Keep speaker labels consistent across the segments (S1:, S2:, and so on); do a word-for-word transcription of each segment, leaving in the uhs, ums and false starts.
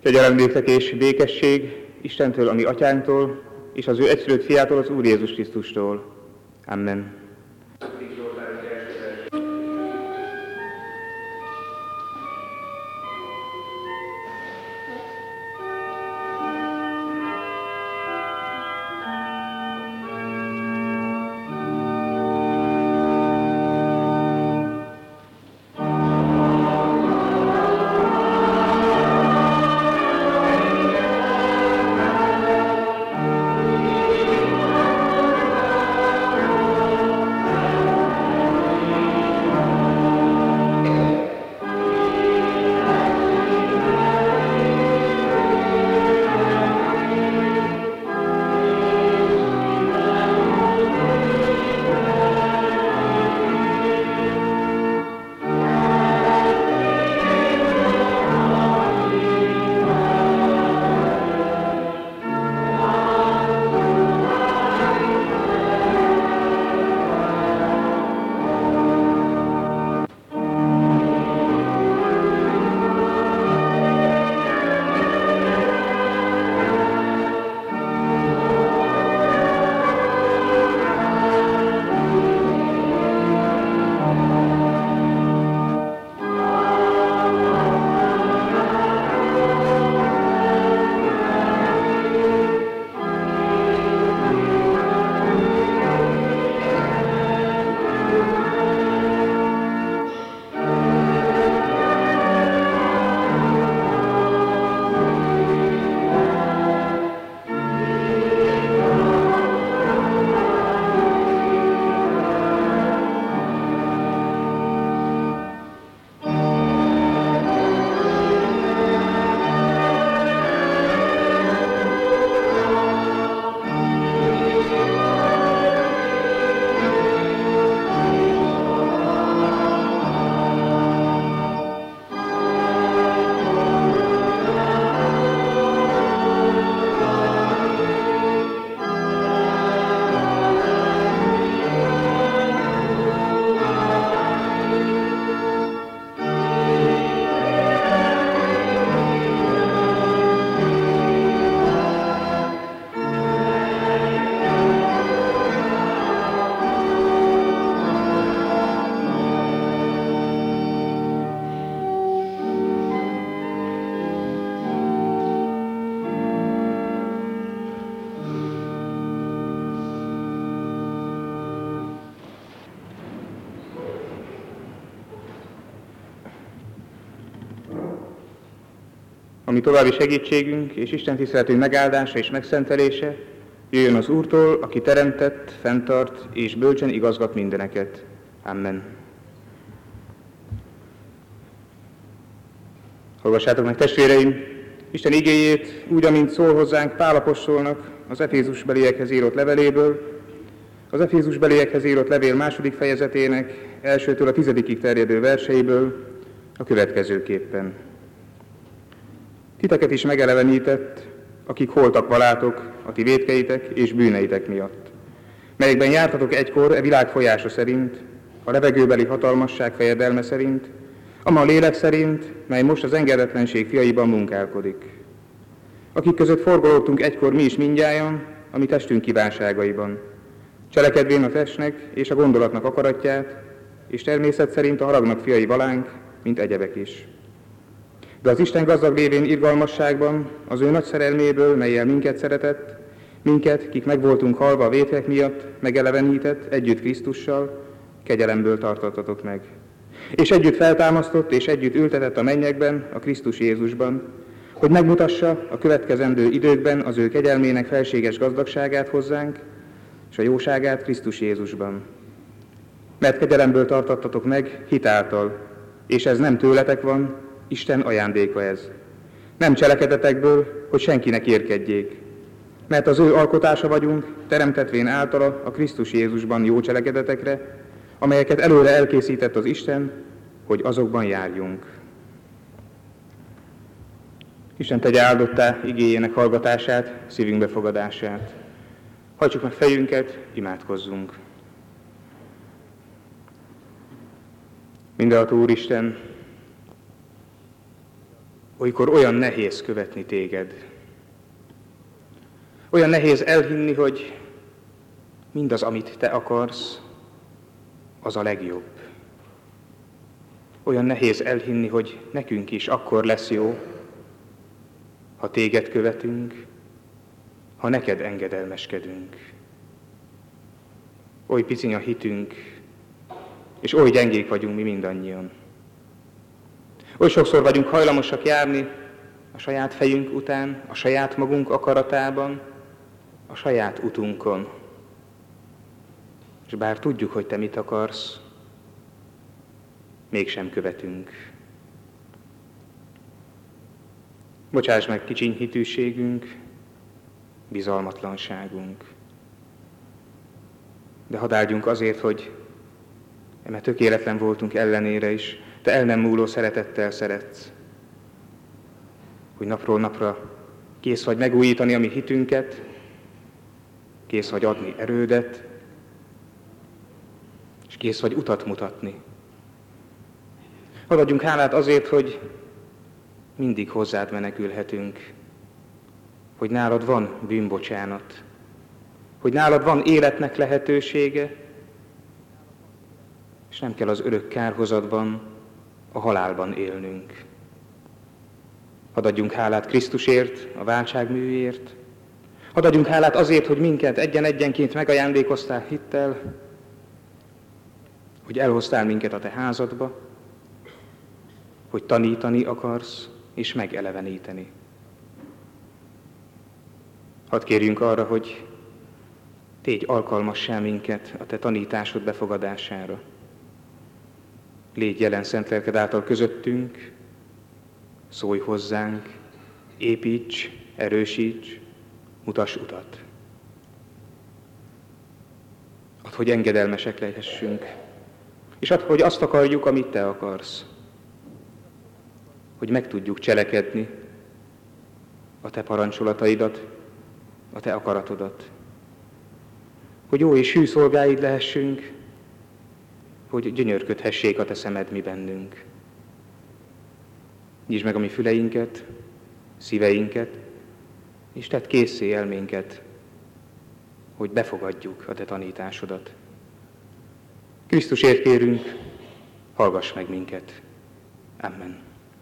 S1: Kegyelem néktek és békesség Istentől, a mi atyánktól, és az ő egyszülött fiától, az Úr Jézus Krisztustól. Amen. Ami további segítségünk és Isten tiszteletünk megáldása és megszentelése jöjjön az Úrtól, aki teremtett, fenntart és bölcsen igazgat mindeneket. Amen. Hallgassátok meg, testvéreim, Isten igéjét úgy, amint szól hozzánk Pál apostolnak az Efézusbeliekhez írott leveléből, az Efézusbeliekhez írott levél második fejezetének elsőtől a tizedikig terjedő verseiből a következőképpen. Titeket is megelevenített, akik holtak valátok a ti vétkeitek és bűneitek miatt, melyekben jártatok egykor e világ folyása szerint, a levegőbeli hatalmasság fejedelme szerint, ama a lélek szerint, mely most az engedetlenség fiaiban munkálkodik. Akik között forgolódtunk egykor mi is mindnyájan, a mi testünk kívánságaiban, cselekedvén a testnek és a gondolatnak akaratját, és természet szerint a haragnak fiai valánk, mint egyebek is. De az Isten gazdag lévén irgalmasságban, az ő nagy szerelméből, mellyel minket szeretett, minket, kik meg voltunk halva a vétkek miatt, megelevenített együtt Krisztussal, kegyelemből tartottatok meg. És együtt feltámasztott, és együtt ültetett a mennyekben, a Krisztus Jézusban, hogy megmutassa a következendő időkben az ő kegyelmének felséges gazdagságát hozzánk, és a jóságát Krisztus Jézusban. Mert kegyelemből tartottatok meg hitáltal, és ez nem tőletek van, Isten ajándéka ez. Nem cselekedetekből, hogy senkinek érkedjék. Mert az ő alkotása vagyunk, teremtetvén általa a Krisztus Jézusban jó cselekedetekre, amelyeket előre elkészített az Isten, hogy azokban járjunk. Isten tegye áldottá igéjének hallgatását, szívünk befogadását. Hajtsuk meg fejünket, imádkozzunk. Mindenható Úristen, olykor olyan nehéz követni téged. Olyan nehéz elhinni, hogy mindaz, amit te akarsz, az a legjobb. Olyan nehéz elhinni, hogy nekünk is akkor lesz jó, ha téged követünk, ha neked engedelmeskedünk. Oly piciny a hitünk, és oly gyengék vagyunk mi mindannyian. Oly sokszor vagyunk hajlamosak járni a saját fejünk után, a saját magunk akaratában, a saját utunkon. És bár tudjuk, hogy te mit akarsz, mégsem követünk. Bocsáss meg kicsiny hitűségünk, bizalmatlanságunk. De hadd áldjunk azért, hogy eme tökéletlen voltunk ellenére is, te el nem múló szeretettel szeretsz. Hogy napról napra kész vagy megújítani a mi hitünket, kész vagy adni erődet, és kész vagy utat mutatni. Hadd adjunk hálát azért, hogy mindig hozzád menekülhetünk, hogy nálad van bűnbocsánat, hogy nálad van életnek lehetősége, és nem kell az örök kárhozatban, a halálban élnünk. Hadd adjunk hálát Krisztusért, a váltságműért, hadd adjunk hálát azért, hogy minket egyen-egyenként megajándékoztál hittel, hogy elhoztál minket a te házadba, hogy tanítani akarsz, és megeleveníteni. Hadd kérjünk arra, hogy tégy alkalmassá minket a te tanításod befogadására. Légy jelen szent lelked által közöttünk, szólj hozzánk, építs, erősíts, mutass utat. Add, hogy engedelmesek lehessünk, és add, hogy azt akarjuk, amit te akarsz. Hogy meg tudjuk cselekedni a te parancsolataidat, a te akaratodat. Hogy jó és hű szolgáid lehessünk, hogy gyönyörködhessék a te szemed mi bennünk. Nyisd meg a mi füleinket, szíveinket, és tedd készé elménket, hogy befogadjuk a te tanításodat. Krisztusért kérünk, hallgass meg minket. Amen.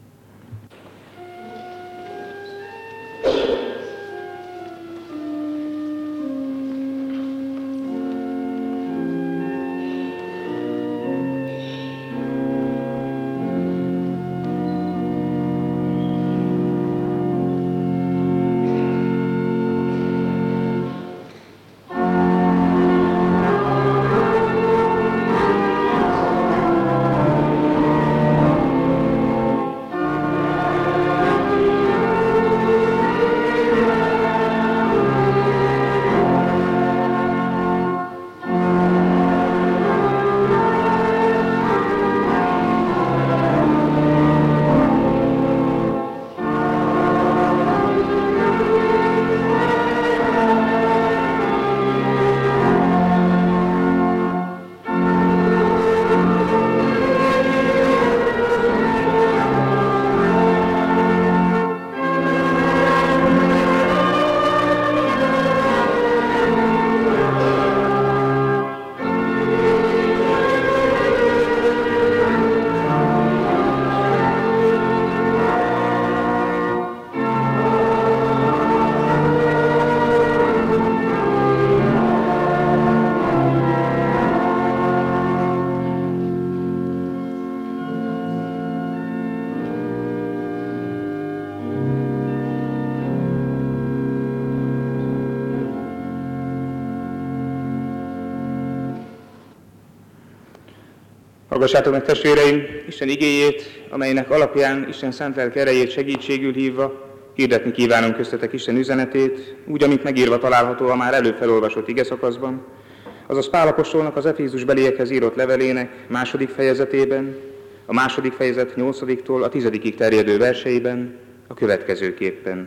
S1: Hallgassátok meg, testvéreim, Isten igéjét, amelynek alapján Isten szent lelke erejét segítségül hívva hirdetni kívánom köztetek Isten üzenetét, úgy, amit megírva található a már előbb felolvasott igeszakaszban, azaz Pál apostolnak az Efézus beliekhez írott levelének második fejezetében, a második fejezet nyolcadiktól a tizedikig terjedő verseiben a következőképpen.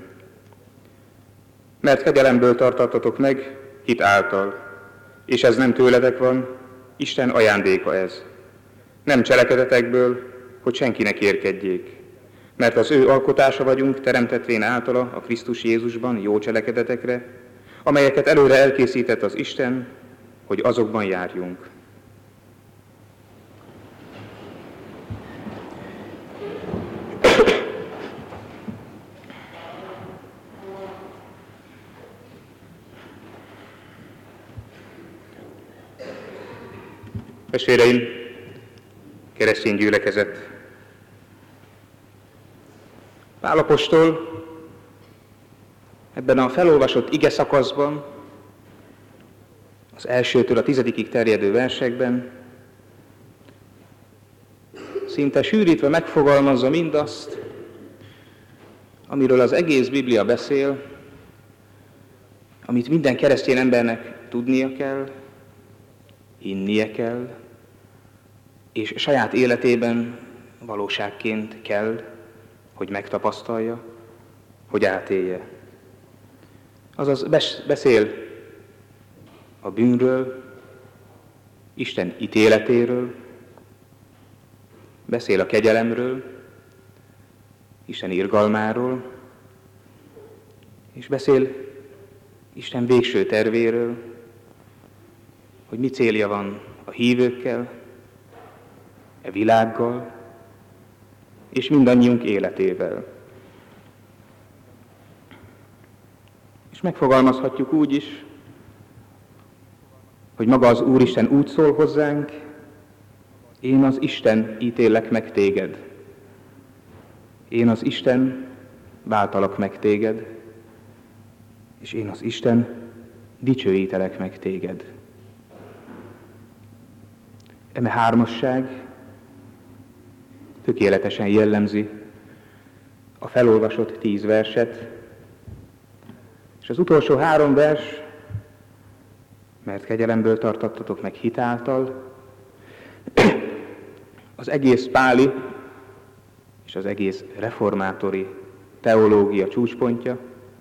S1: Mert kegyelemből tartattatok meg hit által, és ez nem tőletek van, Isten ajándéka ez. Nem cselekedetekből, hogy senki ne kérkedjék. mert az ő alkotása vagyunk, teremtetvén általa a Krisztus Jézusban jó cselekedetekre, amelyeket előre elkészített az Isten, hogy azokban járjunk. Testvéreim, keresztény gyülekezet! Pál apostol ebben a felolvasott ige szakaszban, az elsőtől a tizedikig terjedő versekben szinte sűrítve megfogalmazza mindazt, amiről az egész Biblia beszél, amit minden keresztény embernek tudnia kell, hinnie kell, és saját életében valóságként kell, hogy megtapasztalja, hogy átélje. Azaz beszél a bűnről, Isten ítéletéről, beszél a kegyelemről, Isten irgalmáról, és beszél Isten végső tervéről, hogy mi célja van a hívőkkel, e világgal, és mindannyiunk életével. És megfogalmazhatjuk úgy is, hogy maga az Úristen úgy szól hozzánk: én az Isten ítélek meg téged. Én az Isten váltalak meg téged, és én az Isten dicsőítelek meg téged. Eme hármasság tökéletesen jellemzi a felolvasott tíz verset, és az utolsó három vers, mert kegyelemből tartattatok meg hit által, az egész páli és az egész reformátori teológia csúcspontja,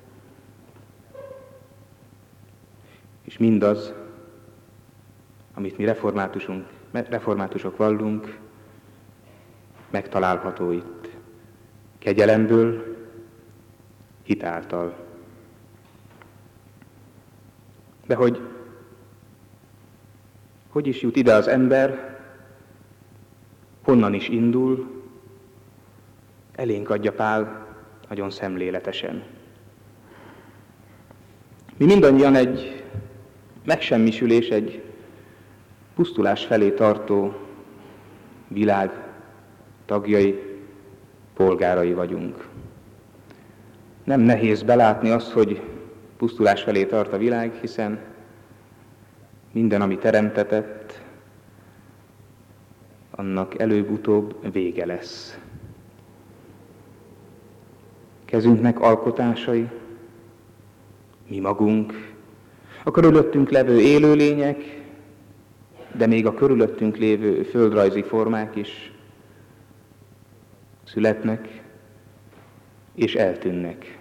S1: és mindaz, amit mi reformátusunk, reformátusok vallunk, megtalálható itt. Kegyelemből, hit által. De hogy hogy is jut ide az ember, honnan is indul, elénk adja Pál nagyon szemléletesen. Mi mindannyian egy megsemmisülés, egy pusztulás felé tartó világ tagjai, polgárai vagyunk. Nem nehéz belátni azt, hogy pusztulás felé tart a világ, hiszen minden, ami teremtetett, annak előbb-utóbb vége lesz. Kezünknek alkotásai, mi magunk, a körülöttünk levő élőlények, de még a körülöttünk lévő földrajzi formák is születnek és eltűnnek.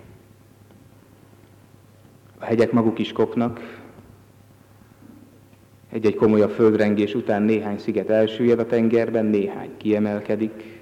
S1: A hegyek maguk is kopnak, egy-egy komolyabb földrengés után néhány sziget elsüllyed a tengerben, néhány kiemelkedik.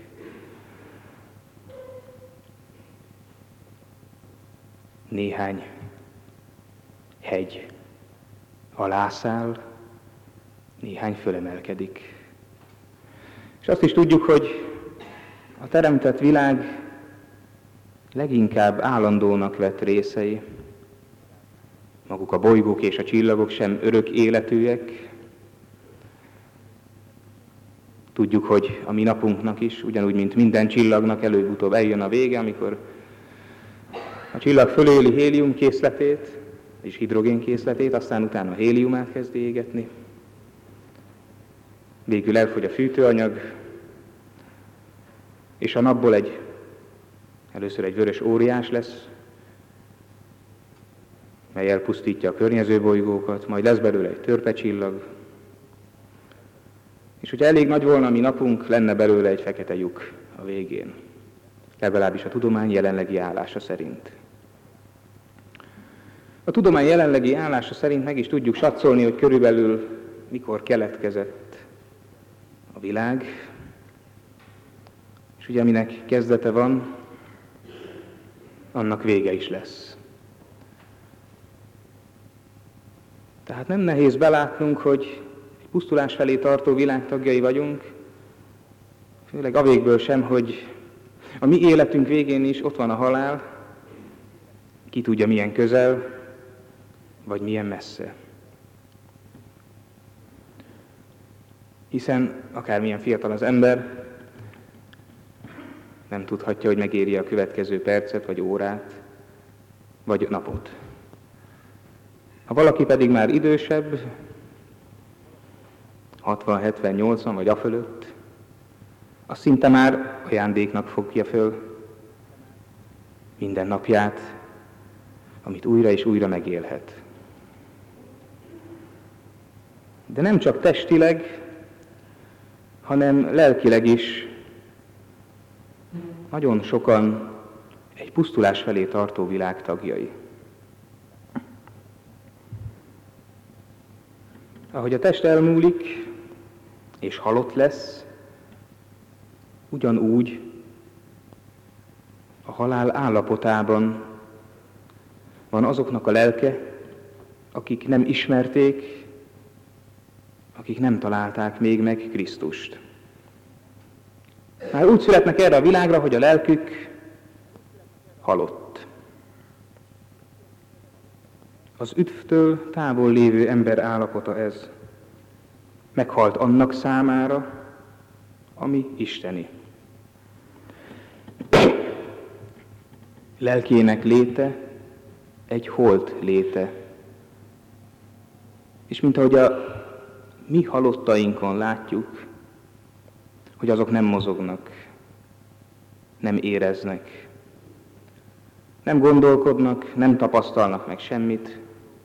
S1: Néhány hegy alászáll, néhány fölemelkedik. És azt is tudjuk, hogy a teremtett világ leginkább állandónak vett részei. Maguk a bolygók és a csillagok sem örök életűek. Tudjuk, hogy a mi napunknak is, ugyanúgy, mint minden csillagnak előbb-utóbb eljön a vége, amikor a csillag föléli hélium készletét, és hidrogén készletét, aztán utána a héliumát kezdi égetni. Végül elfogy a fűtőanyag, és a napból egy, először egy vörös óriás lesz, mely elpusztítja a környező bolygókat, majd lesz belőle egy törpecsillag, és hogyha elég nagy volna a mi napunk, lenne belőle egy fekete lyuk a végén, legalábbis a tudomány jelenlegi állása szerint. A tudomány jelenlegi állása szerint meg is tudjuk satszolni, hogy körülbelül mikor keletkezett a világ, és ugye aminek kezdete van, annak vége is lesz. Tehát nem nehéz belátnunk, hogy egy pusztulás felé tartó világ tagjai vagyunk, főleg avégből sem, hogy a mi életünk végén is ott van a halál, ki tudja milyen közel, vagy milyen messze. Hiszen akármilyen fiatal az ember, nem tudhatja, hogy megéri a következő percet, vagy órát, vagy napot. Ha valaki pedig már idősebb, hatvan, hetven, nyolcvan vagy afölött, az szinte már ajándéknak fogja föl minden napját, amit újra és újra megélhet. De nem csak testileg, hanem lelkileg is nagyon sokan egy pusztulás felé tartó világ tagjai. Ahogy a test elmúlik, és halott lesz, ugyanúgy a halál állapotában van azoknak a lelke, akik nem ismerték, akik nem találták még meg Krisztust. Már úgy születnek erre a világra, hogy a lelkük halott. Az üdvtől távol lévő ember állapota ez. Meghalt annak számára, ami isteni. Lelkének léte egy holt léte. És mint ahogy a mi halottainkon látjuk, hogy azok nem mozognak, nem éreznek, nem gondolkodnak, nem tapasztalnak meg semmit.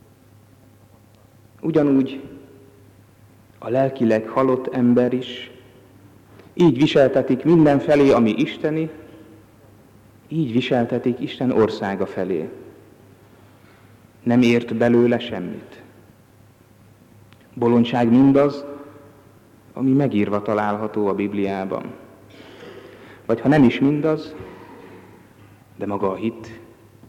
S1: Ugyanúgy a lelkileg halott ember is így viseltetik mindenfelé, ami isteni, így viseltetik Isten országa felé. Nem ért belőle semmit. Bolondság mindaz, ami megírva található a Bibliában. Vagy ha nem is mindaz, de maga a hit,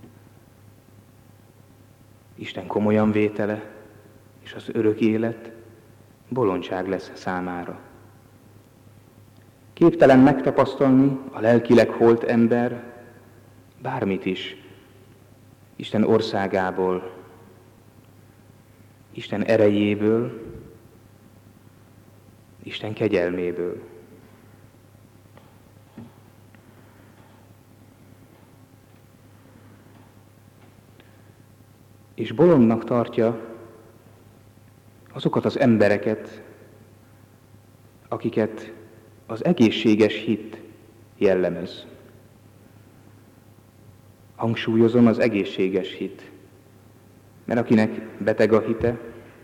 S1: Isten komolyan vétele, és az örök élet bolondság lesz számára. Képtelen megtapasztalni a lelkileg holt ember bármit is Isten országából, Isten erejéből, Isten kegyelméből. És bolondnak tartja azokat az embereket, akiket az egészséges hit jellemez. Hangsúlyozom, az egészséges hit. Mert akinek beteg a hite,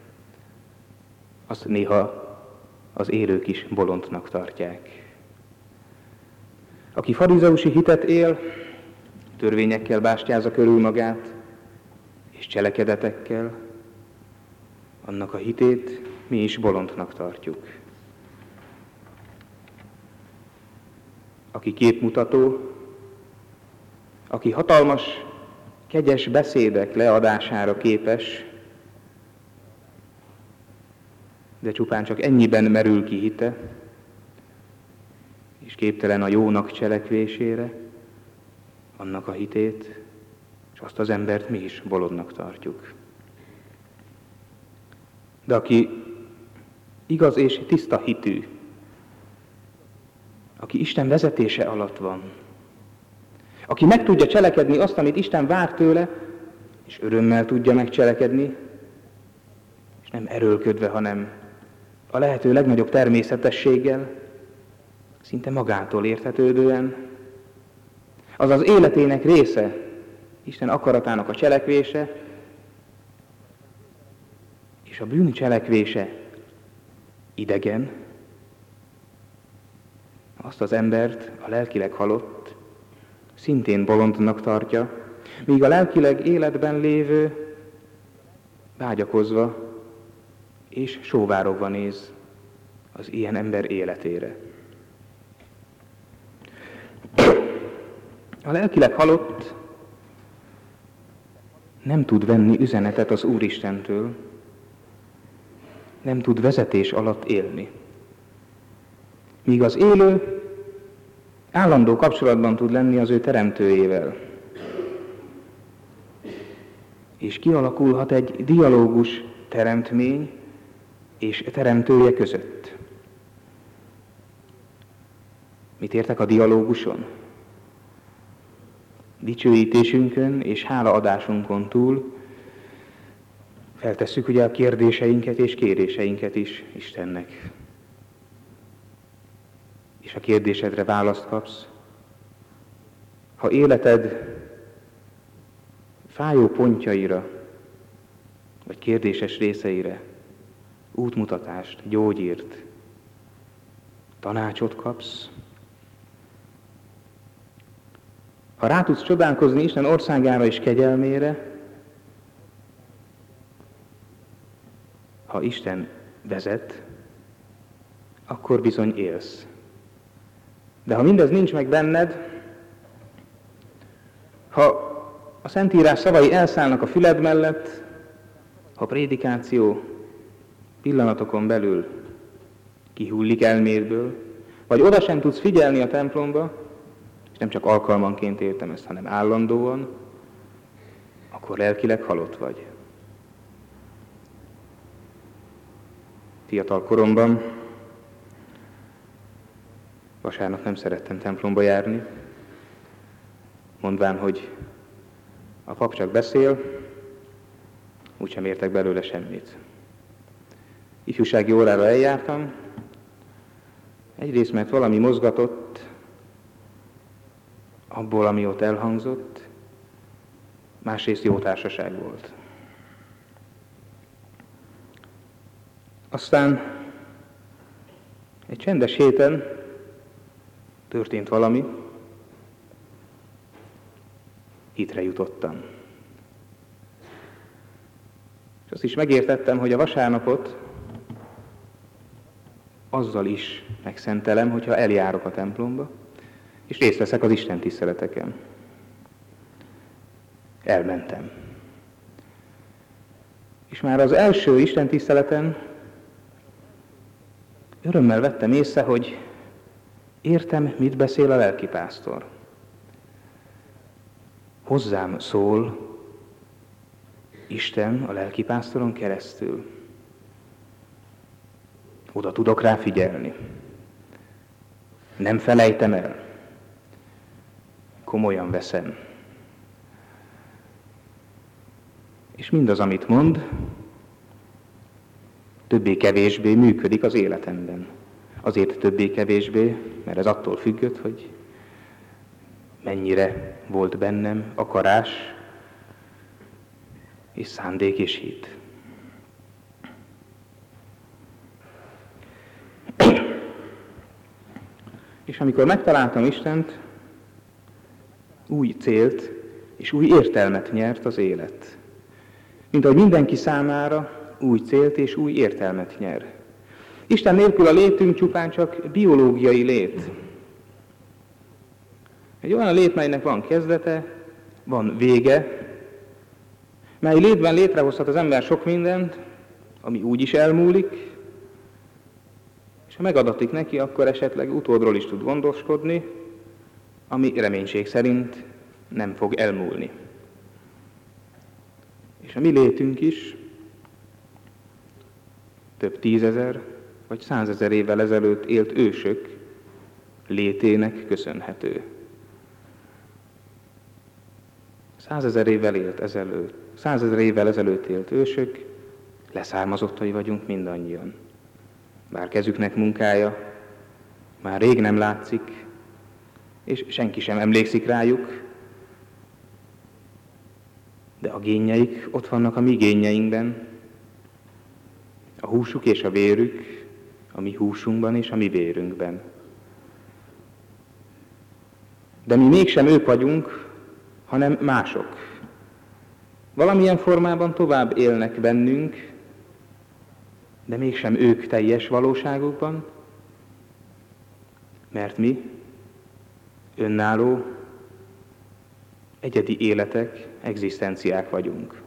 S1: azt néha az élők is bolondnak tartják. Aki farizeusi hitet él, törvényekkel bástyázza körül magát, és cselekedetekkel, annak a hitét mi is bolondnak tartjuk. Aki képmutató, aki hatalmas, kegyes beszédek leadására képes, de csupán csak ennyiben merül ki hite, és képtelen a jónak cselekvésére, annak a hitét, és azt az embert mi is bolondnak tartjuk. De aki igaz és tiszta hitű, aki Isten vezetése alatt van, aki meg tudja cselekedni azt, amit Isten vár tőle, és örömmel tudja megcselekedni, és nem erőlködve, hanem a lehető legnagyobb természetességgel, szinte magától értetődően, az az életének része, Isten akaratának a cselekvése, és a bűn cselekvése idegen, azt az embert, a lelkileg halott, szintén bolondnak tartja, míg a lelkileg életben lévő vágyakozva és sóvárogva néz az ilyen ember életére. A lelkileg halott nem tud venni üzenetet az Úristentől, nem tud vezetés alatt élni. Míg az élő állandó kapcsolatban tud lenni az ő teremtőjével. És kialakulhat egy dialógus teremtmény és teremtője között. Mit értek a dialóguson? Dicsőítésünkön és hálaadásunkon túl feltesszük ugye a kérdéseinket és kéréseinket is Istennek. És a kérdésedre választ kapsz. Ha életed fájó pontjaira, vagy kérdéses részeire útmutatást, gyógyírt, tanácsot kapsz, ha rá tudsz csodálkozni Isten országára és kegyelmére, ha Isten vezet, akkor bizony élsz. De ha mindez nincs meg benned, ha a Szentírás szavai elszállnak a füled mellett, ha a prédikáció pillanatokon belül kihullik elmédből, vagy oda sem tudsz figyelni a templomba, és nem csak alkalmanként értem ezt, hanem állandóan, akkor lelkileg halott vagy. Fiatal koromban vasárnap nem szerettem templomba járni, mondván, hogy a pap csak beszél, úgysem értek belőle semmit. Ifjúsági órára eljártam, egyrészt mert valami mozgatott abból, ami ott elhangzott, másrészt jó társaság volt. Aztán egy csendes héten történt valami, hitre jutottam. És azt is megértettem, hogy a vasárnapot azzal is megszentelem, hogyha eljárok a templomba, és részt veszek az Isten tiszteleteken. Elmentem. És már az első Isten tiszteleten örömmel vettem észre, hogy értem, mit beszél a lelkipásztor. Hozzám szól Isten a lelkipásztoron keresztül. Oda tudok rá figyelni. Nem felejtem el. Komolyan veszem. És mindaz, amit mond, többé-kevésbé működik az életemben. Azért többé-kevésbé, mert ez attól függött, hogy mennyire volt bennem akarás és szándék és hit. És amikor megtaláltam Istent, új célt és új értelmet nyert az élet. Mint ahogy mindenki számára új célt és új értelmet nyer. Isten nélkül a létünk csupán csak biológiai lét. Egy olyan lét, melynek van kezdete, van vége, mely létben létrehozhat az ember sok mindent, ami úgy is elmúlik, és ha megadatik neki, akkor esetleg utódról is tud gondoskodni, ami reménység szerint nem fog elmúlni. És a mi létünk is több tízezer vagy százezer évvel ezelőtt élt ősök létének köszönhető. Százezer évvel élt ezelőtt, százezer évvel ezelőtt élt ősök, leszármazottai vagyunk mindannyian. Bár kezüknek munkája már rég nem látszik, és senki sem emlékszik rájuk, de a génjeik ott vannak a mi génjeinkben, a húsuk és a vérük a mi húsunkban és a mi vérünkben. De mi mégsem ők vagyunk, hanem mások. Valamilyen formában tovább élnek bennünk, de mégsem ők teljes valóságukban, mert mi önálló, egyedi életek, egzisztenciák vagyunk.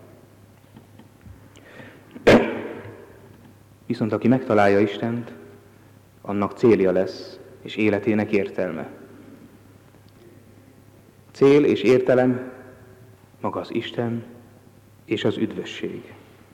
S1: Viszont aki megtalálja Istent, annak célja lesz, és életének értelme. Cél és értelem maga az Isten és az üdvösség.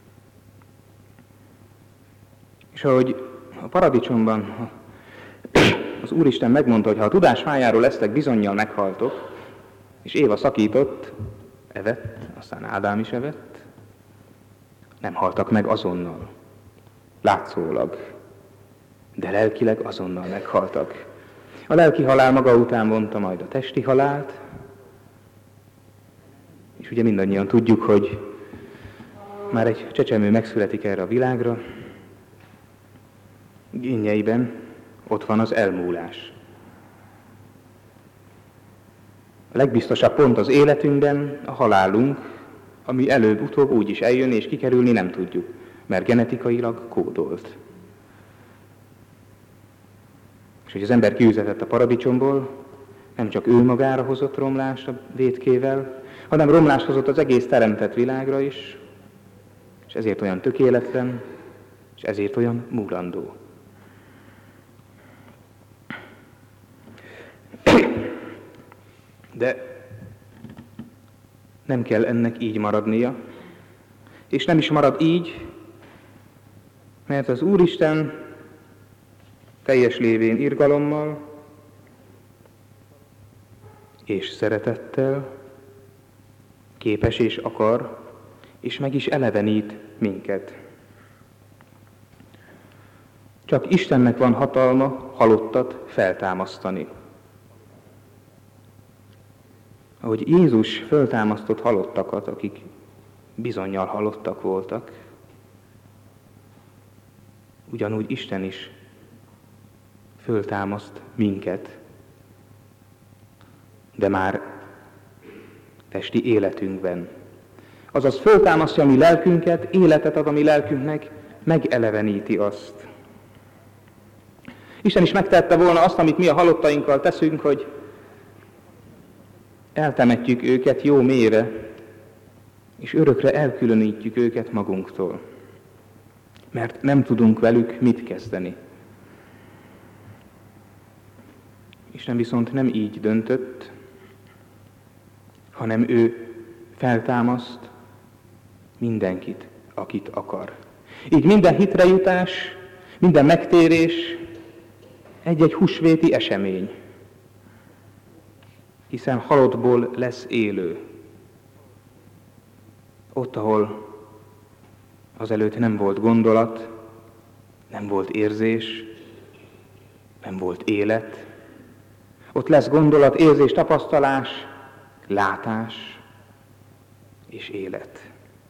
S1: És ahogy a paradicsomban az Úristen megmondta, hogy ha a tudás fájáról lesztek, bizonnyal meghaltok, és Éva szakított, evett, aztán Ádám is evett, nem haltak meg azonnal, látszólag, de lelkileg azonnal meghaltak. A lelki halál maga után vonta majd a testi halált, és ugye mindannyian tudjuk, hogy már egy csecsemő megszületik erre a világra, génjeiben ott van az elmúlás. A legbiztosabb pont az életünkben a halálunk, ami előbb-utóbb úgy is eljön, és kikerülni nem tudjuk, mert genetikailag kódolt. És hogy az ember kiüzetett a paradicsomból, nem csak ő magára hozott romlást a vétkével, hanem romlást hozott az egész teremtett világra is, és ezért olyan tökéletlen, és ezért olyan múlandó. De nem kell ennek így maradnia, és nem is marad így, mert az Úristen teljes lévén irgalommal és szeretettel képes és akar, és meg is elevenít minket. Csak Istennek van hatalma halottat feltámasztani. Ahogy Jézus föltámasztott halottakat, akik bizonnyal halottak voltak, ugyanúgy Isten is föltámaszt minket, de már testi életünkben. Azaz föltámasztja a mi lelkünket, életet ad a mi lelkünknek, megeleveníti azt. Isten is megtette volna azt, amit mi a halottainkkal teszünk, hogy eltemetjük őket jó mélyre, és örökre elkülönítjük őket magunktól, mert nem tudunk velük mit kezdeni. Isten viszont nem így döntött, hanem ő feltámaszt mindenkit, akit akar. Így minden hitre jutás, minden megtérés egy-egy húsvéti esemény, hiszen halottból lesz élő. Ott, ahol azelőtt nem volt gondolat, nem volt érzés, nem volt élet, ott lesz gondolat, érzés, tapasztalás, látás és élet.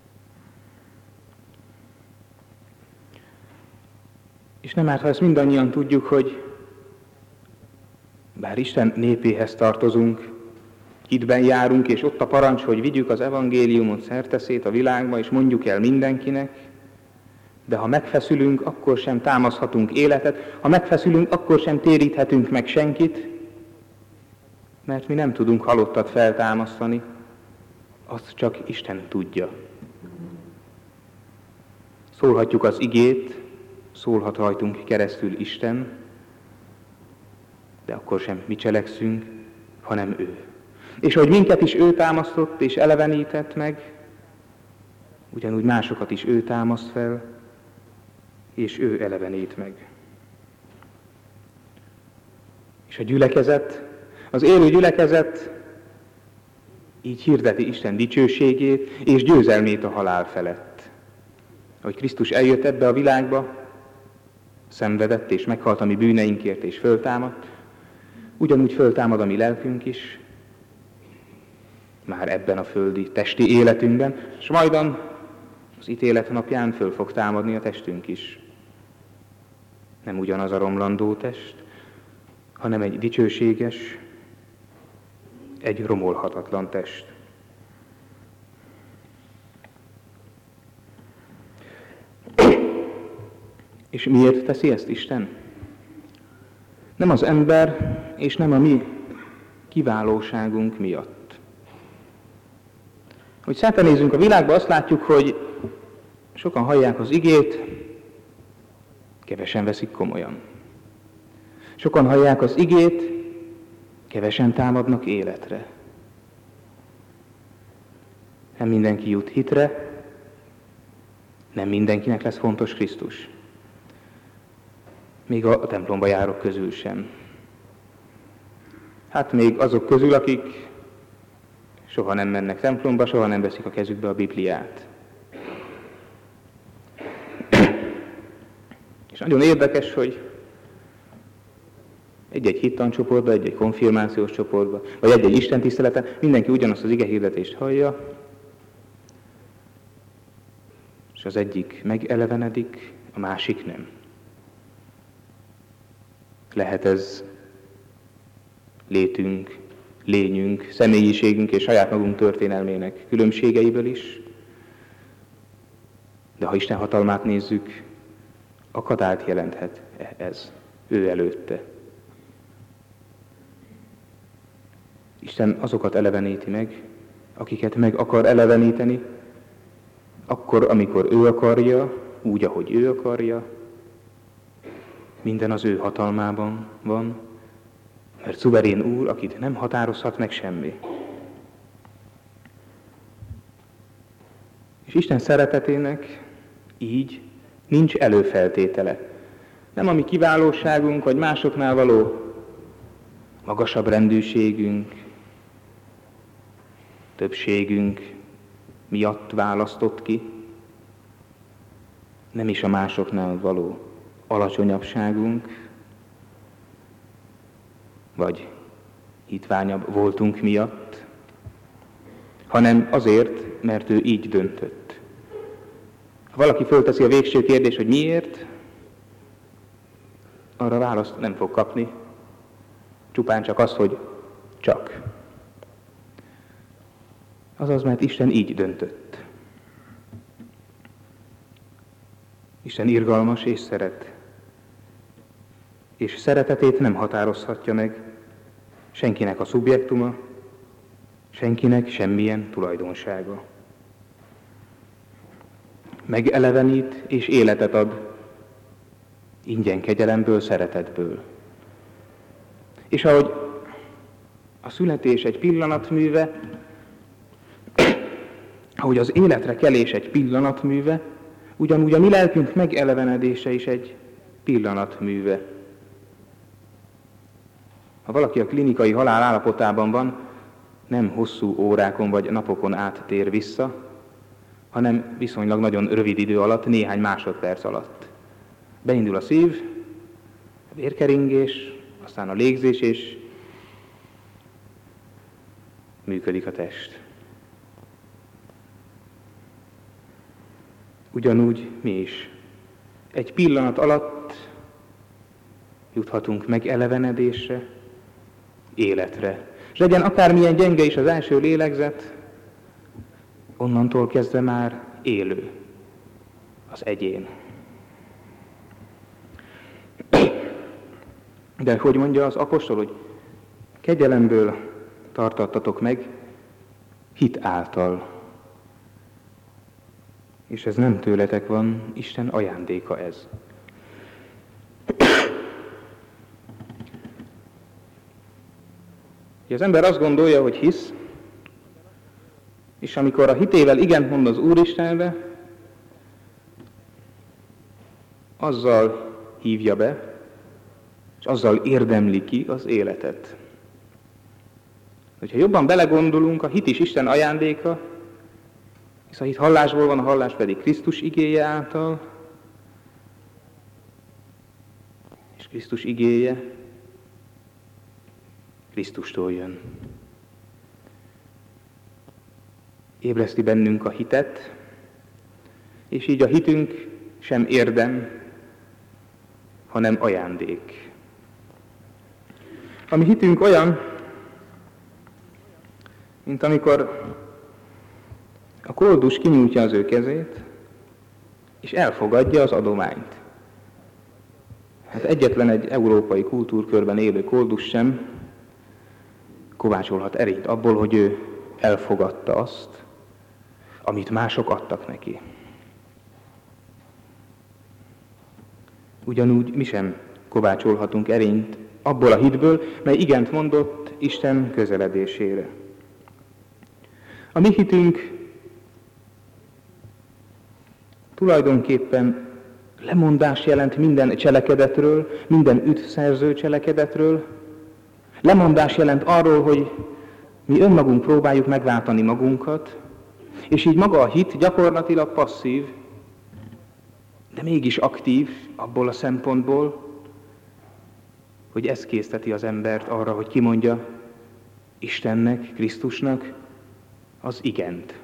S1: És nem árt, ha ezt mindannyian tudjuk, hogy bár Isten népéhez tartozunk, hitben járunk, és ott a parancs, hogy vigyük az evangéliumot szerteszét a világba, és mondjuk el mindenkinek, de ha megfeszülünk, akkor sem támaszhatunk életet, ha megfeszülünk, akkor sem téríthetünk meg senkit, mert mi nem tudunk halottat feltámasztani, azt csak Isten tudja. Szólhatjuk az igét, szólhat rajtunk keresztül Isten, de akkor sem mi cselekszünk, hanem ő. És hogy minket is ő támasztott és elevenített meg, ugyanúgy másokat is ő támaszt fel, és ő elevenít meg. És a gyülekezet, az élő gyülekezet így hirdeti Isten dicsőségét és győzelmét a halál felett. Ahogy Krisztus eljött ebbe a világba, szenvedett és meghalt a mi bűneinkért és föltámadt, ugyanúgy föltámad a mi lelkünk is, már ebben a földi testi életünkben, és majdan az ítélet napján föl fog támadni a testünk is. Nem ugyanaz a romlandó test, hanem egy dicsőséges, egy romolhatatlan test. És miért teszi ezt Isten? Nem az ember, és nem a mi kiválóságunk miatt. Hogy szembenézünk a világba, azt látjuk, hogy sokan hallják az igét, kevesen veszik komolyan. Sokan hallják az igét, kevesen támadnak életre. Nem mindenki jut hitre, nem mindenkinek lesz fontos Krisztus. Még a templomba járok közül sem. Hát még azok közül, akik soha nem mennek templomba, soha nem veszik a kezükbe a Bibliát. És nagyon érdekes, hogy egy-egy hittancsoportban, egy-egy konfirmációs csoportban, vagy egy-egy istentiszteleten mindenki ugyanazt az igehirdetést hallja, és az egyik megelevenedik, a másik nem. Lehet ez létünk, lényünk, személyiségünk és saját magunk történelmének különbségeiből is, de ha Isten hatalmát nézzük, akadályt jelenthet ez ő előtte. Isten azokat eleveníti meg, akiket meg akar eleveníteni, akkor, amikor ő akarja, úgy, ahogy ő akarja, minden az ő hatalmában van, mert szuverén úr, akit nem határozhat meg semmi. És Isten szeretetének így nincs előfeltétele. Nem a mi kiválóságunk, vagy másoknál való magasabb rendűségünk, többségünk miatt választott ki, nem is a másoknál való alacsonyabbságunk, vagy hitványabb voltunk miatt, hanem azért, mert ő így döntött. Ha valaki fölteszi a végső kérdést, hogy miért, arra választ nem fog kapni, csupán csak azt, hogy csak. Azaz, mert Isten így döntött. Isten irgalmas és szeret. És szeretetét nem határozhatja meg senkinek a szubjektuma, senkinek semmilyen tulajdonsága. Megelevenít és életet ad ingyen kegyelemből, szeretetből. És ahogy a születés egy pillanatműve, ahogy az életre kelés egy pillanatműve, ugyanúgy a mi lelkünk megelevenedése is egy pillanatműve. Ha valaki a klinikai halál állapotában van, nem hosszú órákon vagy napokon át tér vissza, hanem viszonylag nagyon rövid idő alatt, néhány másodperc alatt. Beindul a szív, a vérkeringés, aztán a légzés, és működik a test. Ugyanúgy mi is. Egy pillanat alatt juthatunk meg elevenedésre, életre. És legyen akármilyen gyenge is az első lélegzet, onnantól kezdve már élő az egyén. De hogy mondja az apostol, hogy kegyelemből tartattatok meg hit által. És ez nem tőletek van, Isten ajándéka ez. Az ember azt gondolja, hogy hisz, és amikor a hitével igent mond az Úristenbe, azzal hívja be, és azzal érdemli ki az életet. Hogyha jobban belegondolunk, a hit is Isten ajándéka, hisz a hit hallásból van, a hallás pedig Krisztus igéje által, és Krisztus igéje Krisztustól jön. Ébreszti bennünk a hitet, és így a hitünk sem érdem, hanem ajándék. A mi hitünk olyan, mint amikor a koldus kinyújtja az ő kezét, és elfogadja az adományt. Hát egyetlen egy európai kultúrkörben élő koldus sem kovácsolhat erényt abból, hogy ő elfogadta azt, amit mások adtak neki. Ugyanúgy mi sem kovácsolhatunk erényt abból a hitből, mely igent mondott Isten közeledésére. A mi hitünk tulajdonképpen lemondás jelent minden cselekedetről, minden üdvszerző cselekedetről. Lemondás jelent arról, hogy mi önmagunk próbáljuk megváltani magunkat, és így maga a hit gyakorlatilag passzív, de mégis aktív abból a szempontból, hogy ez készteti az embert arra, hogy kimondja Istennek, Krisztusnak az igent.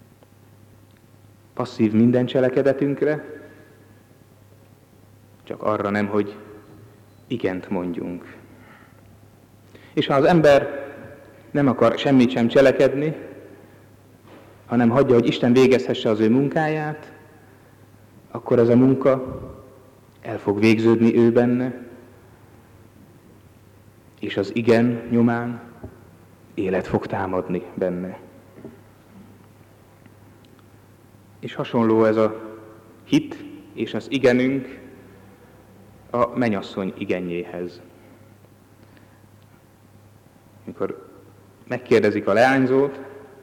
S1: Passzív minden cselekedetünkre, csak arra nem, hogy igent mondjunk. És ha az ember nem akar semmit sem cselekedni, hanem hagyja, hogy Isten végezhesse az ő munkáját, akkor ez a munka el fog végződni ő benne, és az igen nyomán élet fog támadni benne. És hasonló ez a hit és az igenünk a mennyasszony igenjéhez. Mikor megkérdezik a leányzót,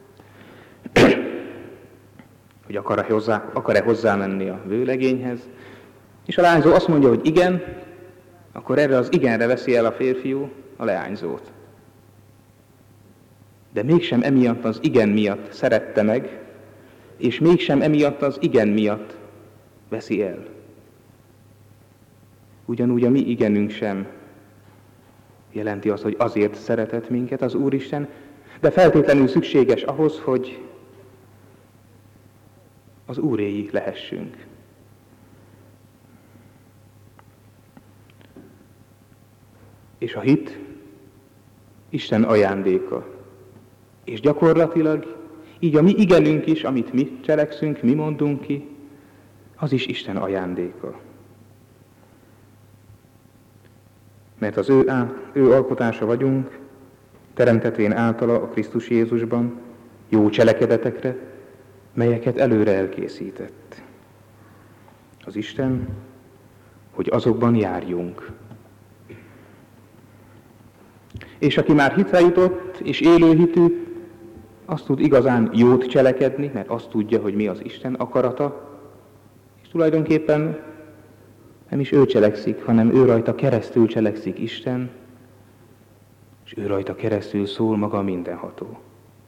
S1: hogy akar-e, hozzá, akar-e hozzámenni a vőlegényhez, és a leányzó azt mondja, hogy igen, akkor erre az igenre veszi el a férfiú a leányzót. De mégsem emiatt az igen miatt szerette meg, és mégsem emiatt az igen miatt veszi el. Ugyanúgy a mi igenünk sem jelenti azt, hogy azért szeretett minket az Úristen, de feltétlenül szükséges ahhoz, hogy az Úréi lehessünk. És a hit Isten ajándéka. És gyakorlatilag így a mi igenünk is, amit mi cselekszünk, mi mondunk ki, az is Isten ajándéka. Mert az ő, á, ő alkotása vagyunk, teremtetvén általa a Krisztus Jézusban jó cselekedetekre, melyeket előre elkészített az Isten, hogy azokban járjunk. És aki már hitre jutott, és élő hitű, azt tud igazán jót cselekedni, mert azt tudja, hogy mi az Isten akarata, és tulajdonképpen nem is ő cselekszik, hanem ő rajta keresztül cselekszik Isten, és ő rajta keresztül szól maga mindenható.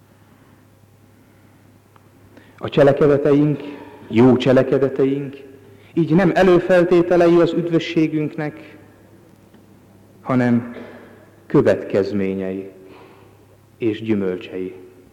S1: A cselekedeteink, jó cselekedeteink, így nem előfeltételei az üdvösségünknek, hanem következményei és gyümölcsei.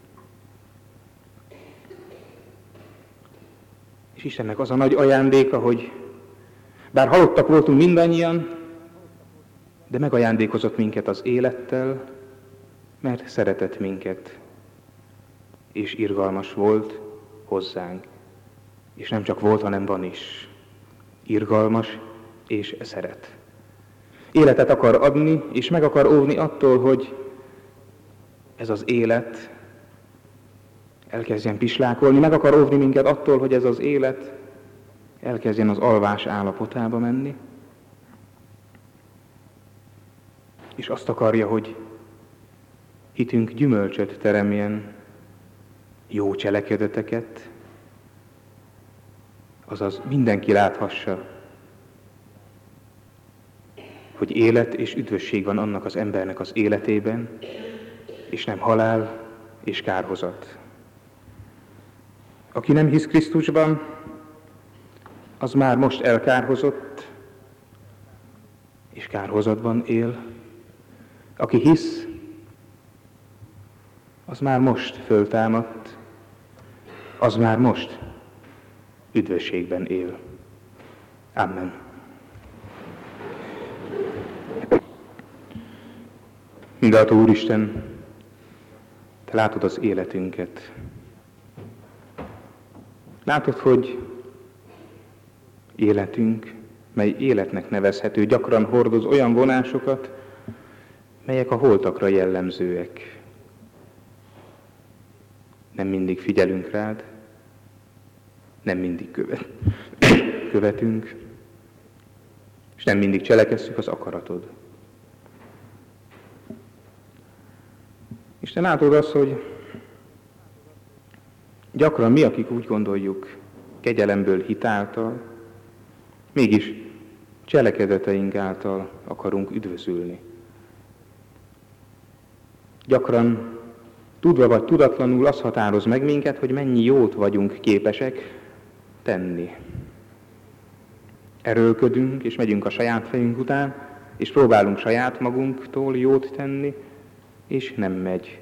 S1: És Istennek az a nagy ajándéka, hogy bár halottak voltunk mindannyian, de megajándékozott minket az élettel, mert szeretett minket, és irgalmas volt hozzánk. És nem csak volt, hanem van is. Irgalmas és szeret. Életet akar adni, és meg akar óvni attól, hogy ez az élet elkezdjen pislákolni, meg akar óvni minket attól, hogy ez az élet elkezdjen az alvás állapotába menni, és azt akarja, hogy hitünk gyümölcsöt teremjen, jó cselekedeteket, azaz mindenki láthassa, hogy élet és üdvösség van annak az embernek az életében, és nem halál és kárhozat. Aki nem hisz Krisztusban, az már most elkárhozott, és kárhozatban él. Aki hisz, az már most föltámadt, az már most üdvösségben él. Amen. Mindenható Úristen, Te látod az életünket. Látod, hogy életünk, mely életnek nevezhető, gyakran hordoz olyan vonásokat, melyek a holtakra jellemzőek. Nem mindig figyelünk rád, nem mindig követ, követünk, és nem mindig cselekesszük az akaratod. Isten, látod azt, hogy gyakran mi, akik úgy gondoljuk, kegyelemből, hit által, mégis cselekedeteink által akarunk üdvözülni. Gyakran tudva vagy tudatlanul az határoz meg minket, hogy mennyi jót vagyunk képesek tenni. Erőlködünk, és megyünk a saját fejünk után, és próbálunk saját magunktól jót tenni, és nem megy.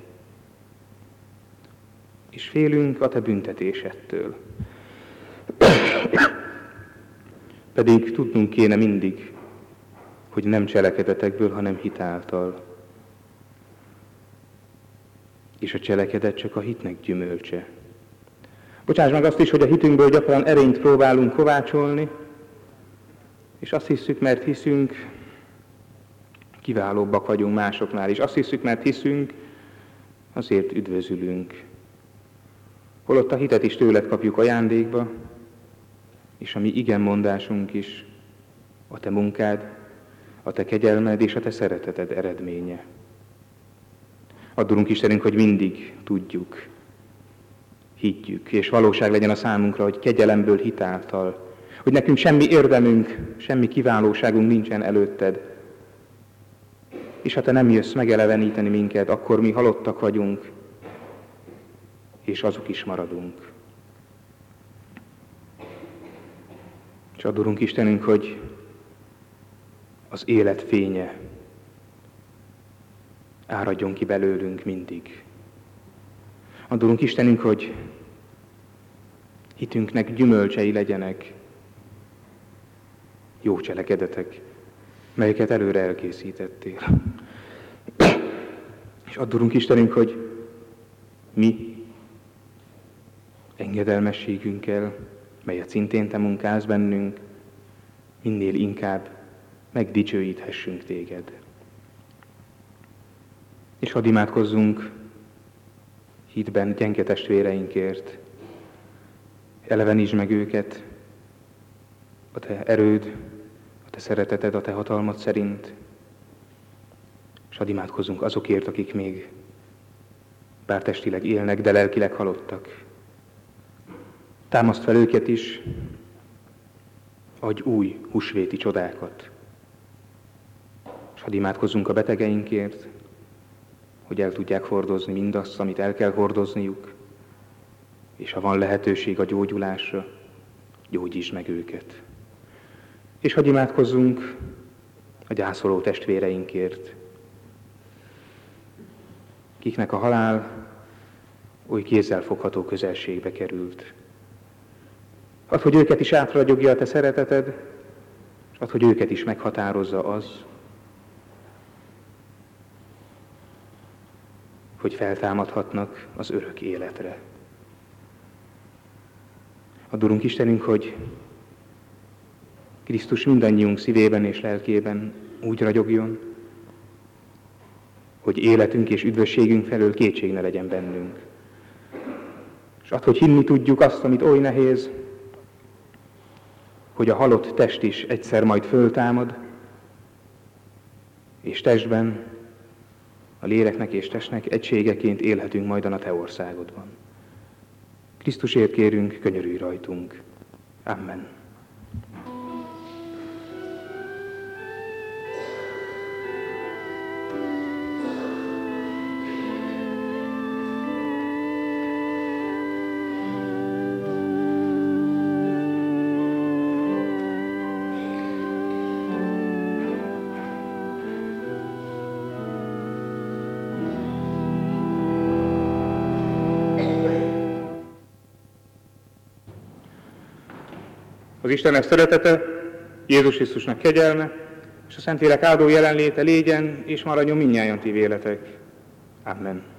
S1: És félünk a te büntetésedtől. Pedig tudnunk kéne mindig, hogy nem cselekedetekből, hanem hit által. És a cselekedet csak a hitnek gyümölcse. Bocsáss meg azt is, hogy a hitünkből gyakran erényt próbálunk kovácsolni, és azt hiszük, mert hiszünk, kiválóbbak vagyunk másoknál, és azt hiszük, mert hiszünk, azért üdvözülünk. Holott a hitet is tőled kapjuk ajándékba, és a mi igenmondásunk is a te munkád, a te kegyelmed és a te szereteted eredménye. Addulunk Istenünk, hogy mindig tudjuk, higgyük, és valóság legyen a számunkra, hogy kegyelemből, hit által, hogy nekünk semmi érdemünk, semmi kiválóságunk nincsen előtted, és ha te nem jössz megeleveníteni minket, akkor mi halottak vagyunk, és azok is maradunk. És addulunk Istenünk, hogy az élet fénye áradjon ki belőlünk mindig. Addulunk Istenünk, hogy hitünknek gyümölcsei legyenek, jó cselekedetek, melyeket előre elkészítettél. És addulunk Istenünk, hogy mi engedelmességünkkel, melyet szintén te munkálsz bennünk, minél inkább megdicsőíthessünk téged. És hadd imádkozzunk hitben gyenge testvéreinkért, elevenítsd meg őket a te erőd, a te szereteted, a te hatalmad szerint, és hadd imádkozzunk azokért, akik még bár testileg élnek, de lelkileg halottak. Támaszt fel őket is, adj új húsvéti csodákat. És hadd imádkozzunk a betegeinkért, hogy el tudják hordozni mindazt, amit el kell hordozniuk, és ha van lehetőség a gyógyulásra, gyógyítsd meg őket. És hadd imádkozzunk a gyászoló testvéreinkért, kiknek a halál oly kézzelfogható közelségbe került. Add, hogy őket is átragyogja a te szereteted, és add, hogy őket is meghatározza az, hogy feltámadhatnak az örök életre. Addulunk Istenünk, hogy Krisztus mindannyiunk szívében és lelkében úgy ragyogjon, hogy életünk és üdvösségünk felől kétség ne legyen bennünk. És add, hogy hinni tudjuk azt, amit oly nehéz, hogy a halott test is egyszer majd föltámad, és testben, a léleknek és testnek egységeként élhetünk majd a te országodban. Krisztusért kérünk, könyörülj rajtunk. Amen. Az Istennek szeretete, Jézus Krisztusnak kegyelme, és a Szentlélek áldó jelenléte légyen, és maradjon mindnyájan ti véletek. Amen.